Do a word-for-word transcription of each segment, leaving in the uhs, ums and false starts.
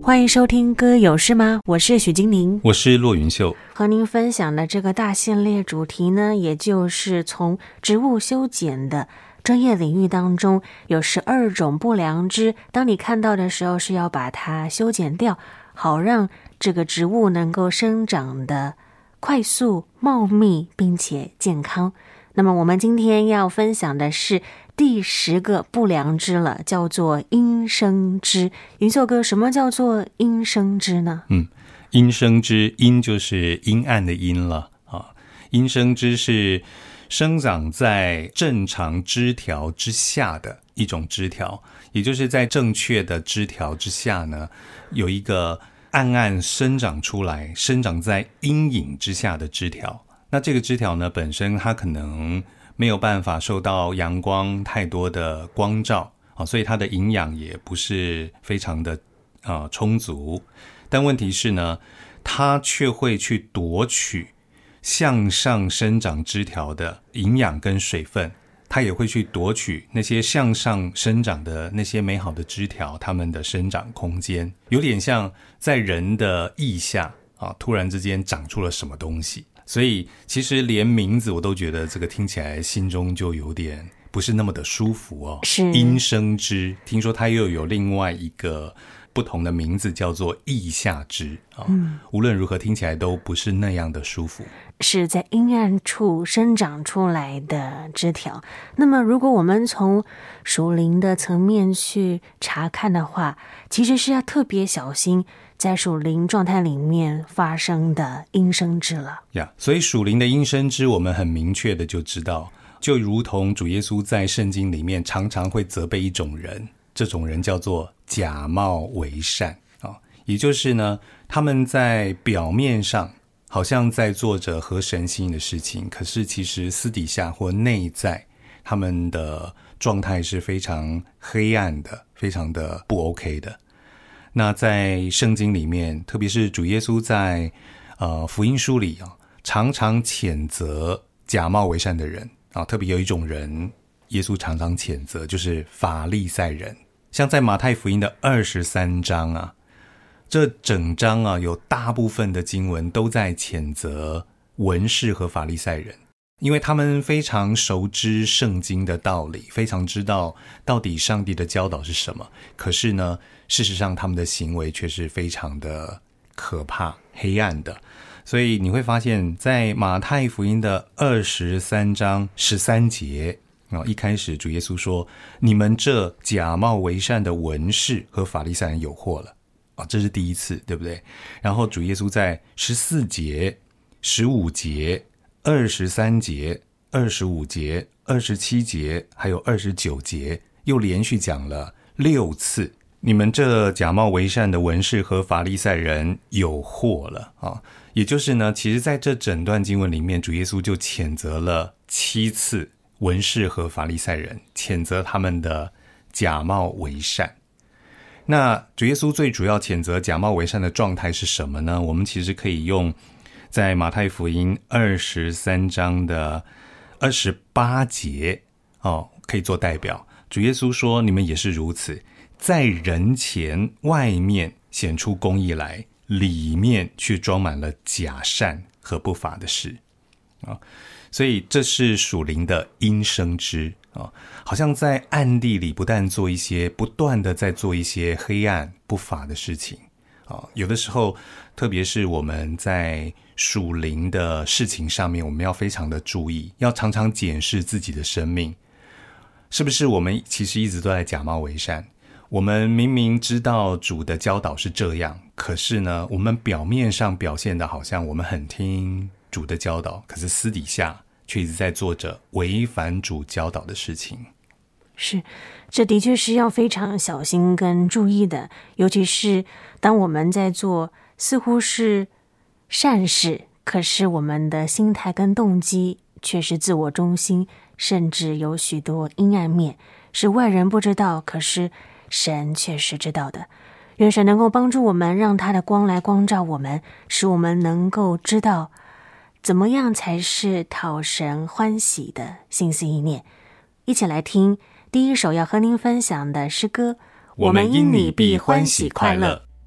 欢迎收听歌有事吗？我是许金玲， 我是骆云秀。 和您分享的这个大系列主题呢，也就是从植物修剪的专业领域当中，有十二种不良枝，当你看到的时候是要把它修剪掉，好让这个植物能够生长的快速茂密并且健康。那么我们今天要分享的是第十个不良枝了，叫做阴生枝。云秀哥，什么叫做阴生枝呢？ 嗯，阴生枝，阴就是阴暗的阴了啊。阴生枝是生长在正常枝条之下的一种枝条，也就是在正确的枝条之下呢，有一个暗暗生长出来，生长在阴影之下的枝条。那这个枝条呢，本身它可能没有办法受到阳光太多的光照啊，所以它的营养也不是非常的呃充足。但问题是呢，它却会去夺取向上生长枝条的营养跟水分，它也会去夺取那些向上生长的那些美好的枝条它们的生长空间，有点像在人的腋下啊，突然之间长出了什么东西。所以其实连名字我都觉得这个听起来心中就有点不是那么的舒服哦。 是阴生枝，听说它又有另外一个不同的名字叫做腋下枝、哦嗯、无论如何听起来都不是那样的舒服， 是在阴暗处生长出来的枝条。那么如果我们从属灵的层面去查看的话，其实是要特别小心在属灵状态里面发生的阴生枝了呀、yeah, 所以属灵的阴生枝我们很明确的就知道，就如同主耶稣在圣经里面常常会责备一种人，这种人叫做假冒为善、哦、也就是呢，他们在表面上好像在做着合神心意的事情，可是其实私底下或内在他们的状态是非常黑暗的，非常的不 OK 的。那在圣经里面，特别是主耶稣在呃福音书里啊，常常谴责假冒为善的人啊，特别有一种人耶稣常常谴责，就是法利赛人。像在马太福音的二十三章啊，这整章啊有大部分的经文都在谴责文士和法利赛人，因为他们非常熟知圣经的道理，非常知道到底上帝的教导是什么，可是呢，事实上他们的行为却是非常的可怕黑暗的。所以你会发现在马太福音的二十三章十三节、哦、一开始主耶稣说，你们这假冒为善的文士和法利赛人有祸了、哦、这是第一次，对不对？然后主耶稣在十四节十五节二十三节二十五节二十七节还有二十九节又连续讲了六次，你们这假冒为善的文士和法利赛人有祸了啊！也就是呢，其实在这整段经文里面，主耶稣就谴责了七次文士和法利赛人，谴责他们的假冒为善。那主耶稣最主要谴责假冒为善的状态是什么呢？我们其实可以用在马太福音二十三章的二十八节、哦、可以做代表。主耶稣说，你们也是如此，在人前外面显出公义来，里面却装满了假善和不法的事、哦、所以这是属灵的阴生枝、哦、好像在暗地里不但做一些不断的在做一些黑暗不法的事情、哦、有的时候特别是我们在属灵的事情上面，我们要非常的注意，要常常检视自己的生命，是不是我们其实一直都在假冒为善。我们明明知道主的教导是这样，可是呢，我们表面上表现的好像我们很听主的教导，可是私底下却一直在做着违反主教导的事情。 是，这的确是要非常小心跟注意的，尤其是当我们在做似乎是善事，可是我们的心态跟动机却是自我中心，甚至有许多阴暗面，是外人不知道，可是神却是知道的。愿神能够帮助我们，让他的光来光照我们，使我们能够知道怎么样才是讨神欢喜的心思意念。一起来听第一首要和您分享的诗歌， 我们因你必欢喜快乐。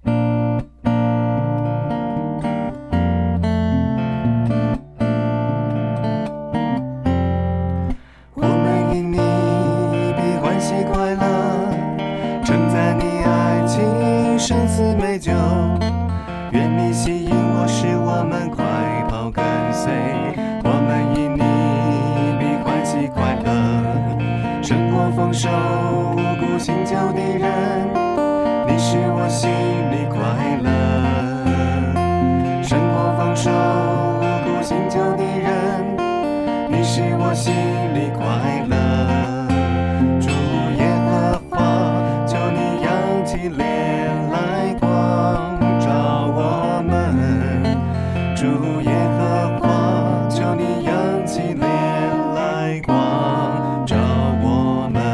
生死美酒，愿你吸引我，使我们快跑跟随。我们因你必欢喜快乐，生活丰收，无辜醒酒的人，你使我心里快乐。生活丰收，无辜醒酒的人，你使我心里快乐。主耶和华，求你扬起脸来光照我们，主耶和华，求你扬起脸来光照我们。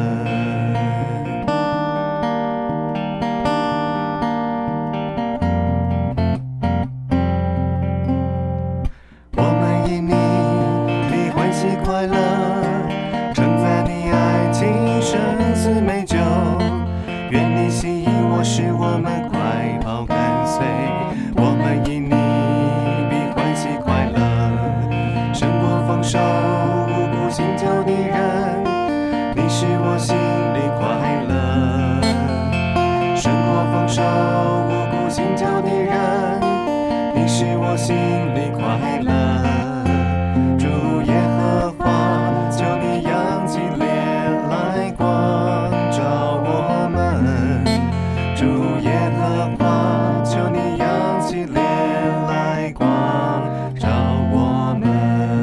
我们因你必欢喜快乐，称赞你爱情生死美酒，愿你吸引我，使我们快跑跟随。我们因你必欢喜快乐，生活丰收，无辜醒酒的人，你使我心里快乐。生活丰收，无辜醒酒的人，你使我心里快乐。主耶和华，求你扬起脸来光照我们，主耶和华，求你扬起脸来光照我们。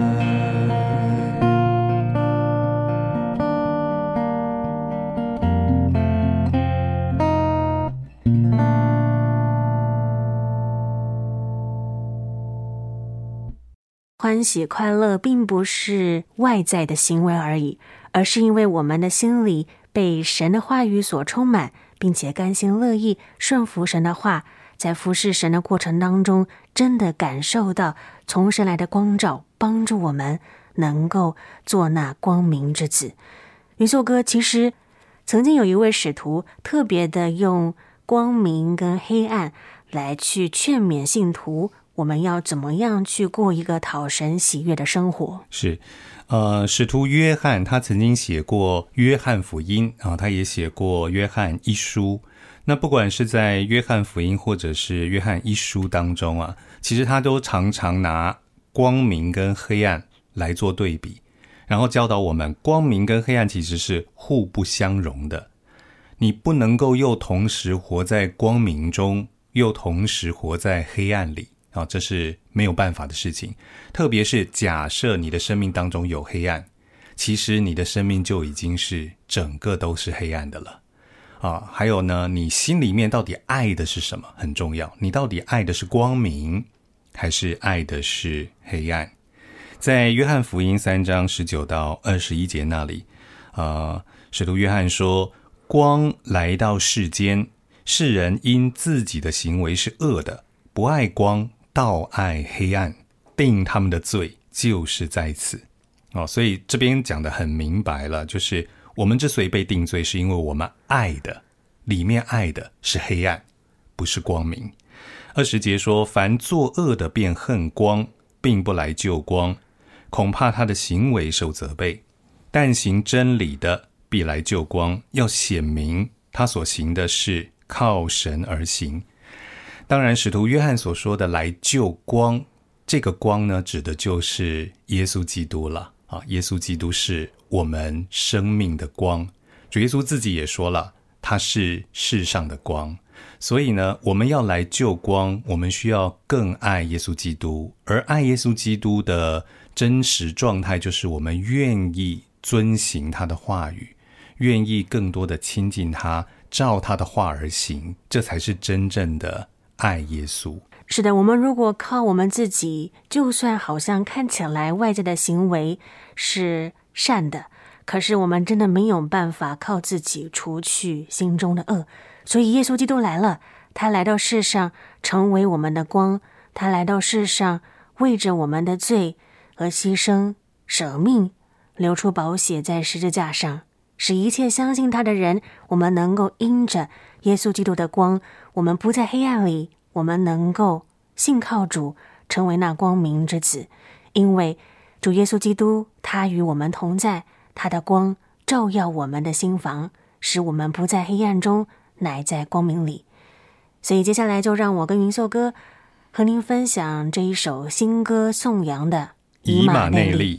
欢喜快乐并不是外在的行为而已，而是因为我们的心里被神的话语所充满，并且甘心乐意顺服神的话，在服侍神的过程当中，真的感受到从神来的光照，帮助我们能够做那光明之子。云秀哥，其实曾经有一位使徒特别的用光明跟黑暗来去劝勉信徒，我们要怎么样去过一个讨神喜悦的生活。 是呃，使徒约翰他曾经写过约翰福音啊，他也写过约翰一书。那不管是在约翰福音或者是约翰一书当中啊，其实他都常常拿光明跟黑暗来做对比，然后教导我们光明跟黑暗其实是互不相容的，你不能够又同时活在光明中，又同时活在黑暗里啊，这是没有办法的事情。特别是假设你的生命当中有黑暗，其实你的生命就已经是整个都是黑暗的了啊。还有呢，你心里面到底爱的是什么很重要，你到底爱的是光明还是爱的是黑暗？在约翰福音三章十九到二十一节那里呃，使徒约翰说，光来到世间，世人因自己的行为是恶的，不爱光，倒爱黑暗，定他们的罪就是在此哦。所以这边讲得很明白了，就是我们之所以被定罪，是因为我们爱的里面爱的是黑暗，不是光明。二十节说，凡作恶的便恨光，并不来救光，恐怕他的行为受责备。但行真理的必来救光，要显明他所行的是靠神而行。当然使徒约翰所说的来救光，这个光呢，指的就是耶稣基督了啊！耶稣基督是我们生命的光，主耶稣自己也说了，他是世上的光。所以呢，我们要来救光，我们需要更爱耶稣基督，而爱耶稣基督的真实状态，就是我们愿意遵行他的话语，愿意更多的亲近他，照他的话而行，这才是真正的爱耶稣。 是的，我们如果靠我们自己，就算好像看起来外在的行为是善的，可是我们真的没有办法靠自己除去心中的恶。所以耶稣基督来了，他来到世上成为我们的光，他来到世上为着我们的罪而牺牲舍命，流出宝血在十字架上，使一切相信他的人，我们能够因着耶稣基督的光， 我们不在黑暗里，我们能够信靠主，成为那光明之子。因为主耶稣基督他与我们同在，他的光照耀我们的心房，使我们不在黑暗中，乃在光明里。所以接下来就让我跟云秀哥和您分享这一首新歌颂扬的以马内利。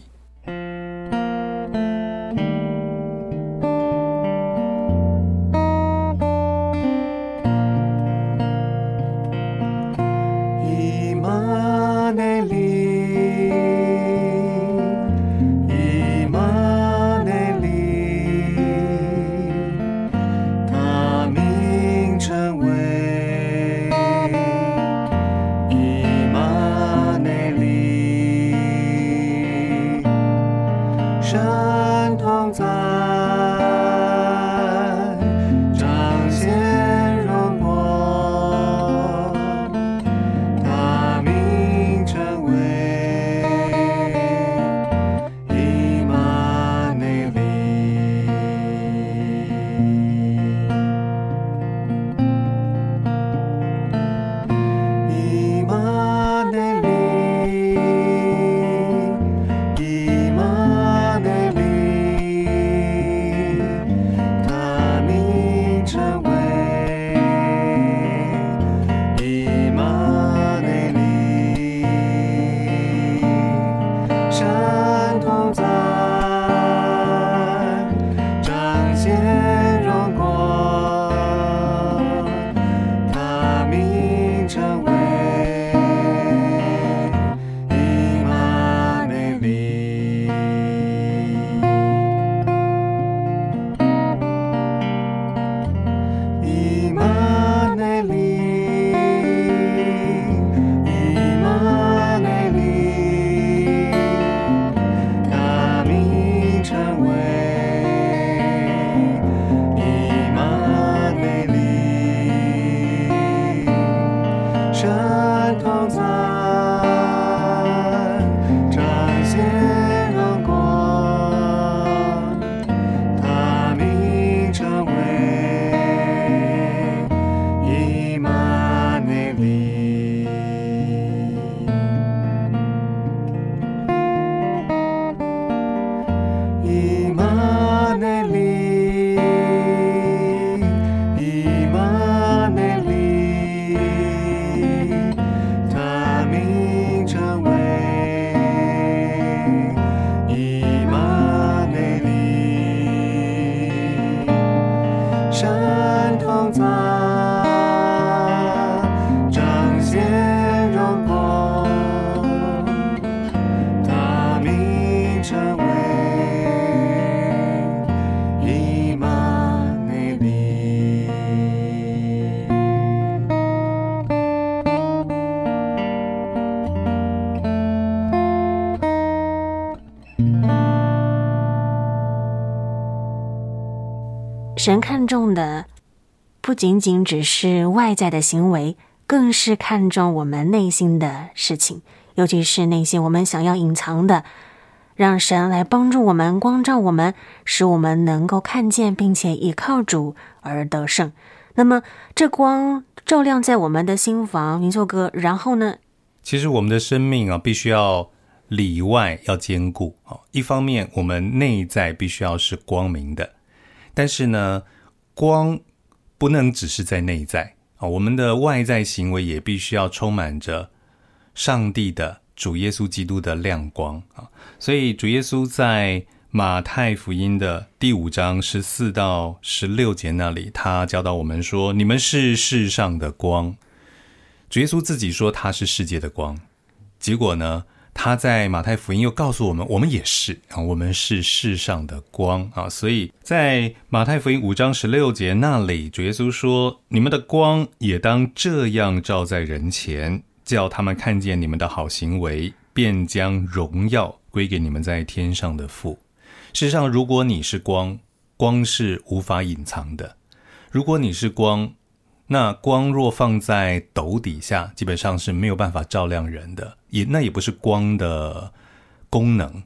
神看重的不仅仅只是外在的行为，更是看重我们内心的事情，尤其是那些我们想要隐藏的，让神来帮助我们，光照我们，使我们能够看见，并且依靠主而得胜。那么这光照亮在我们的心房，云秀哥，然后呢？ 其实我们的生命啊，必须要里外要兼顾。一方面我们内在必须要是光明的，但是呢，光不能只是在内在，我们的外在行为也必须要充满着上帝的主耶稣基督的亮光。所以主耶稣在马太福音的第五章十四到十六节那里，他教导我们说，你们是世上的光。主耶稣自己说他是世界的光，结果呢，他在马太福音又告诉我们，我们也是，我们是世上的光。所以在马太福音五章十六节那里，主耶稣说，你们的光也当这样照在人前，叫他们看见你们的好行为，便将荣耀归给你们在天上的父。事实上，如果你是光，光是无法隐藏的。如果你是光，那光若放在斗底下，基本上是没有办法照亮人的，也那也不是光的功能。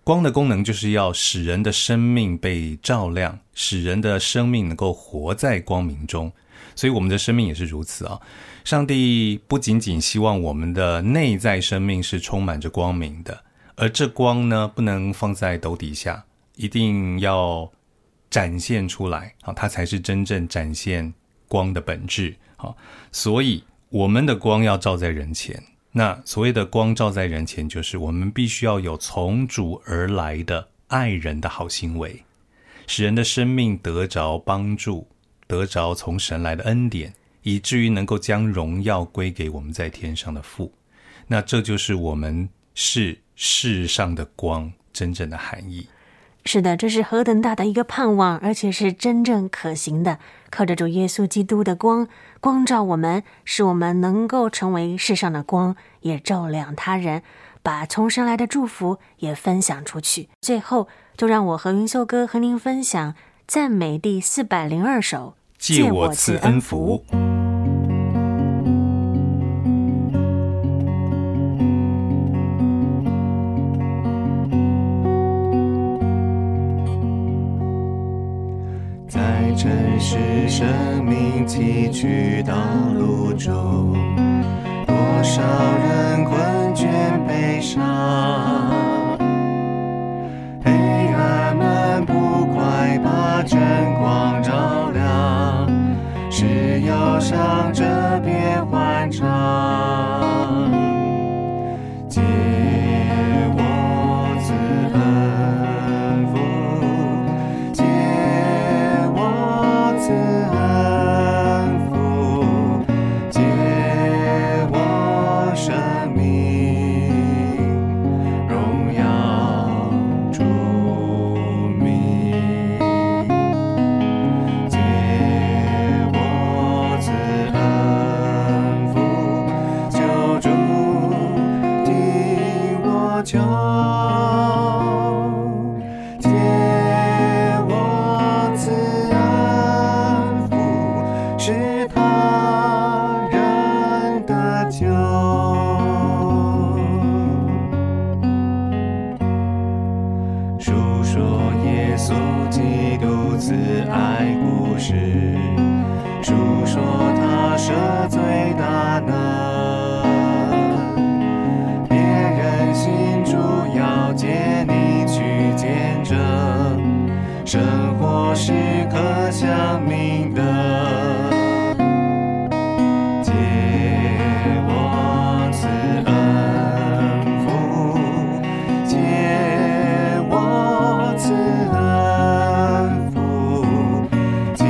光的功能就是要使人的生命被照亮，使人的生命能够活在光明中。所以我们的生命也是如此啊。上帝不仅仅希望我们的内在生命是充满着光明的，而这光呢，不能放在斗底下，一定要展现出来，它才是真正展现光的本质。所以我们的光要照在人前，那所谓的光照在人前，就是我们必须要有从主而来的爱人的好行为，使人的生命得着帮助，得着从神来的恩典，以至于能够将荣耀归给我们在天上的父。那这就是我们是世上的光真正的含义。 是的，这是何等大的一个盼望，而且是真正可行的。靠着主耶稣基督的光，光照我们，使我们能够成为世上的光，也照亮他人，把从神来的祝福也分享出去。最后，就让我和云秀哥和您分享赞美第四百零二首， 借我赐恩福。 在尘世生命崎岖道路中，多少人困倦悲伤，黑暗们不快把真光照亮，是忧伤这别欢唱。借我赐恩福，借我赐恩福，借我生命荣耀主名，借我赐恩福，救主听我求，借我赐恩福，使他人得救。述说耶稣基督慈爱故事，述说他赦罪大能，别人信主要借你去见证，生活是可相明的。借我赐恩福，借我赐恩福，借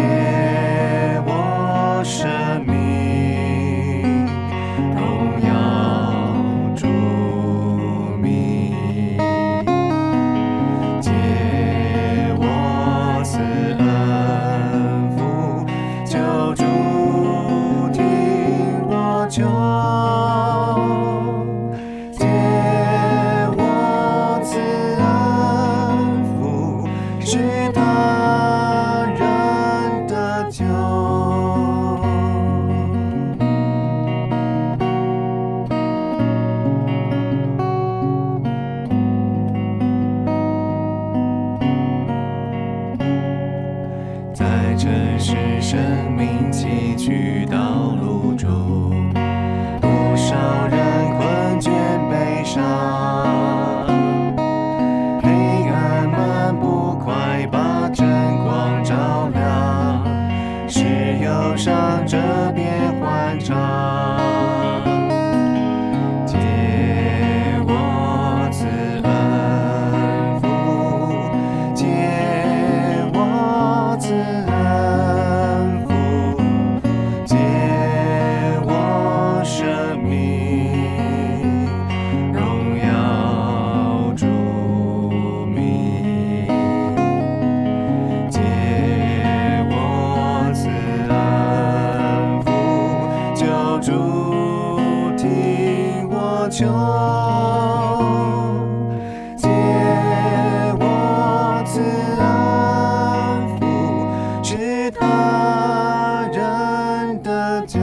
我生命荣耀主名，借我赐恩福，救主听我求，借我赐恩福，使他人得救。在尘世生命崎岖道路中，多少人困倦悲伤，黑暗们不快把真光照亮，是忧伤这别欢唱。借我赐恩福，借我赐恩福，借我生命荣耀主名，借我赐恩福，救主听我求，借我赐恩福，使他人得救。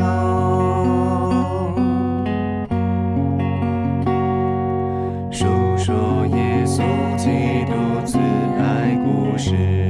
述说耶稣基事。